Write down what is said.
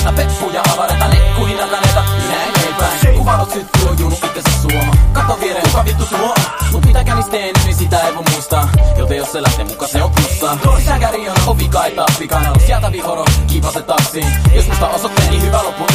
Laita peppuja, avareta, nekkuihin nakaneita. Näin päin, kuvailot syttyy on junut itsensä suoma. Kato viereen, kuka vittu suo? Mut mitä kävis teen, niin sitä ei voi muistaa. Joten jos se lähtee mukaan, se on plustaa. Säkäri on ovi kaita, pikanalla sieltä vihoro, kiipase taksiin. Jos musta osoitteen, niin hyvä loppu